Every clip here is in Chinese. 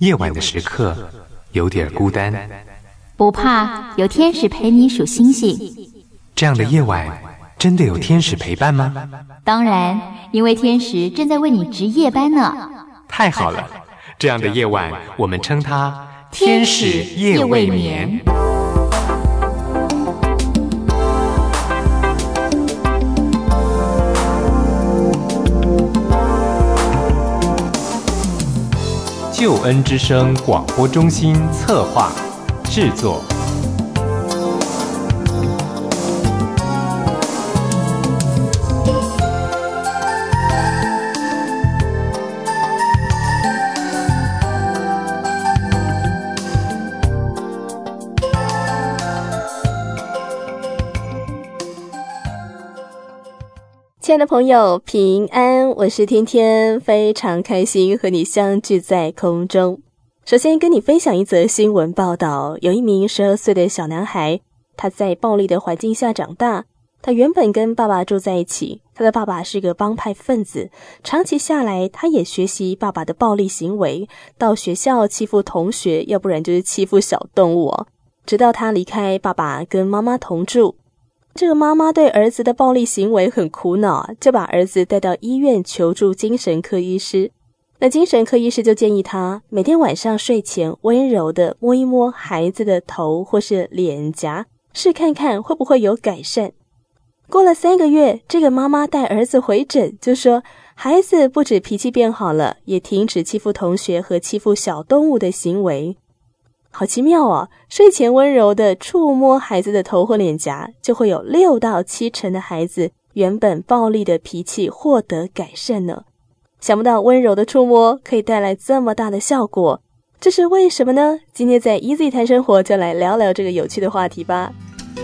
夜晚的时刻有点孤单， 不怕，有天使陪你数星星。 这样的夜晚真的有天使陪伴吗？ 当然，因为天使正在为你值夜班呢。 太好了，这样的夜晚我们称它天使夜未眠。救恩之声广播中心策划制作。 亲爱的朋友，平安，我是天天，非常开心和你相聚在空中。首先跟你分享一则新闻报道，有一名12岁的小男孩，他在暴力的环境下长大。他原本跟爸爸住在一起，他的爸爸是个帮派分子，长期下来他也学习爸爸的暴力行为，到学校欺负同学，要不然就是欺负小动物哦。直到他离开爸爸跟妈妈同住，这个妈妈对儿子的暴力行为很苦恼，就把儿子带到医院求助精神科医师。那精神科医师就建议他每天晚上睡前温柔地摸一摸孩子的头或是脸颊，试看看会不会有改善。过了3个月，这个妈妈带儿子回诊，就说孩子不止脾气变好了，也停止欺负同学和欺负小动物的行为。好奇妙哦，睡前温柔的触摸孩子的头或脸颊，就会有6到7成的孩子原本暴力的脾气获得改善呢。想不到温柔的触摸可以带来这么大的效果，这是为什么呢？今天在 Easy 谈生活就来聊聊这个有趣的话题吧。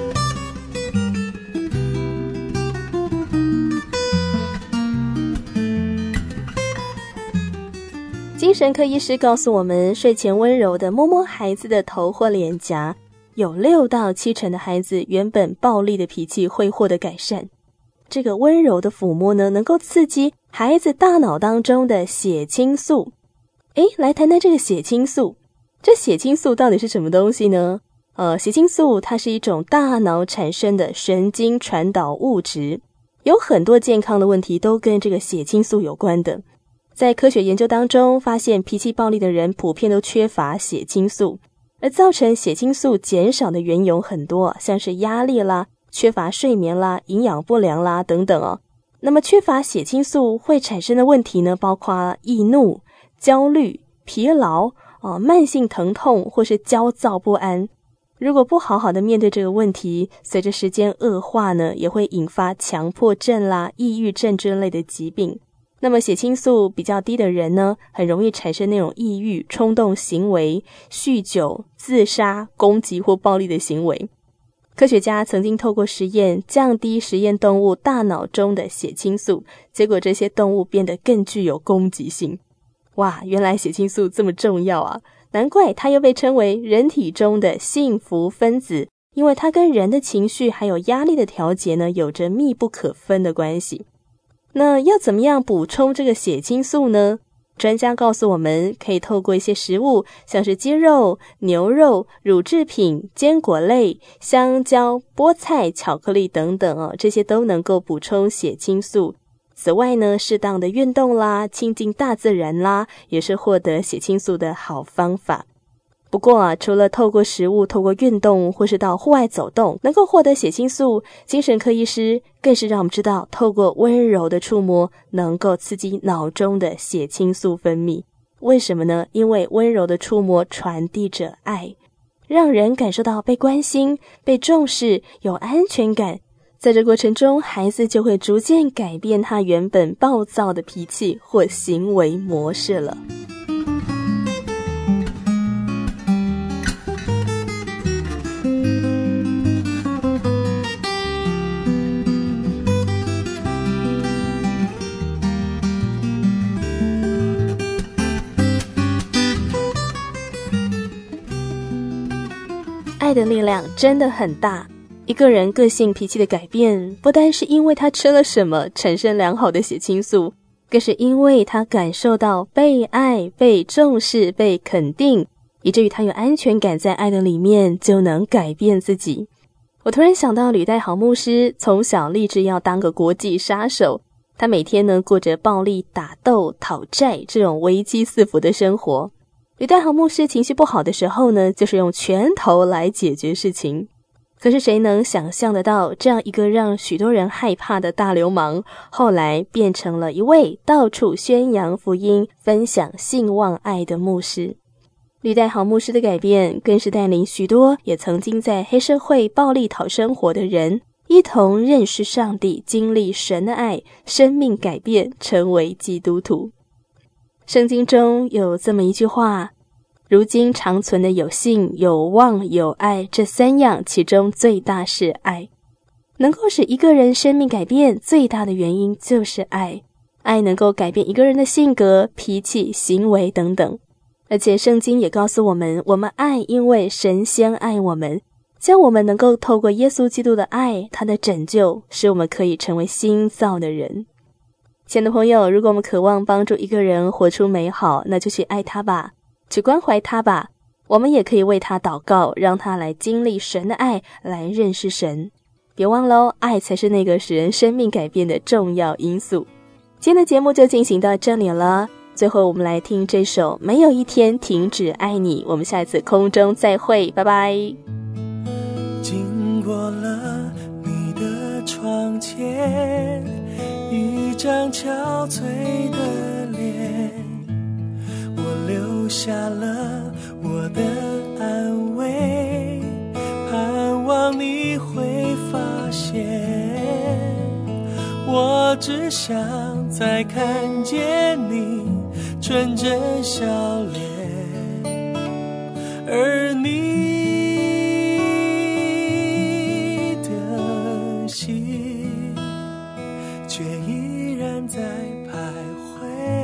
精神科医师告诉我们，睡前温柔的摸摸孩子的头或脸颊，有6到7成的孩子原本暴力的脾气会获得改善。这个温柔的抚摸呢，能够刺激孩子大脑当中的血清素。来谈谈这个血清素。这血清素到底是什么东西呢？血清素它是一种大脑产生的神经传导物质，有很多健康的问题都跟这个血清素有关的。在科学研究当中发现，脾气暴力的人普遍都缺乏血清素，而造成血清素减少的原因很多，像是压力啦、缺乏睡眠啦、营养不良啦等等哦。那么缺乏血清素会产生的问题呢，包括易怒、焦虑、疲劳、慢性疼痛或是焦躁不安。如果不好好的面对这个问题，随着时间恶化呢，也会引发强迫症啦、抑郁症之类的疾病。那么血清素比较低的人呢，很容易产生那种抑郁、冲动行为、酗酒、自杀、攻击或暴力的行为。科学家曾经透过实验降低实验动物大脑中的血清素，结果这些动物变得更具有攻击性。哇，原来血清素这么重要啊！难怪它又被称为人体中的幸福分子，因为它跟人的情绪还有压力的调节呢，有着密不可分的关系。那要怎么样补充这个血清素呢？专家告诉我们，可以透过一些食物，像是鸡肉、牛肉、乳制品、坚果类、香蕉、菠菜、巧克力等等哦，这些都能够补充血清素。此外呢，适当的运动啦，亲近大自然啦，也是获得血清素的好方法。不过除了透过食物、透过运动或是到户外走动能够获得血清素，精神科医师更是让我们知道，透过温柔的触摸能够刺激脑中的血清素分泌。为什么呢？因为温柔的触摸传递着爱，让人感受到被关心、被重视、有安全感。在这过程中，孩子就会逐渐改变他原本暴躁的脾气或行为模式了。爱的力量真的很大，一个人个性脾气的改变，不单是因为他吃了什么产生良好的血清素， 更是因为他感受到被爱、被重视、被肯定，以至于他有安全感，在爱的里面就能改变自己。我突然想到吕代豪牧师从小立志要当个国际杀手，他每天呢过着暴力打斗、讨债这种危机四伏的生活。吕代豪牧师情绪不好的时候呢，就是用拳头来解决事情。可是谁能想象得到，这样一个让许多人害怕的大流氓，后来变成了一位到处宣扬福音、分享信望爱的牧师。吕代豪牧师的改变，更是带领许多也曾经在黑社会暴力讨生活的人，一同认识上帝，经历神的爱，生命改变，成为基督徒。圣经中有这么一句话，如今长存的有信、有望、有爱，这三样，其中最大是爱。能够使一个人生命改变，最大的原因就是爱。爱能够改变一个人的性格、脾气、行为等等。而且圣经也告诉我们，我们爱，因为神先爱我们，将我们能够透过耶稣基督的爱，他的拯救，使我们可以成为新造的人。亲爱的朋友，如果我们渴望帮助一个人活出美好，那就去爱他吧，去关怀他吧。我们也可以为他祷告，让他来经历神的爱，来认识神。别忘了，爱才是那个使人生命改变的重要因素。今天的节目就进行到这里了，最后我们来听这首《没有一天停止爱你》，我们下一次空中再会，拜拜。 经过了你的窗前，一张憔悴的脸，我留下了我的安慰，盼望你会发现，我只想再看见你纯真笑脸，而你的心却依然在徘徊。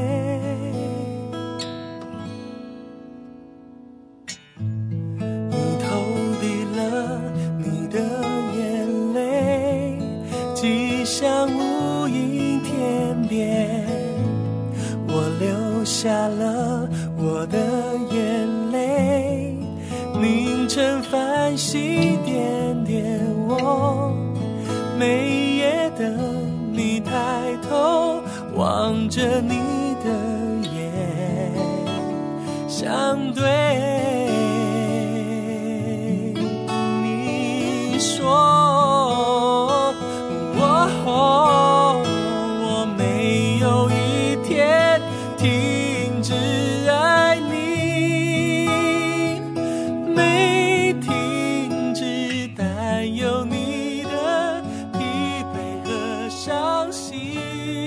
你投递了你的眼泪，寄向无垠天边，我留下了我的眼泪，凝成繁星点点我。每夜等你抬头望着你的眼相对，你说我没有一天停止爱你，没停止担忧你的疲惫和伤心。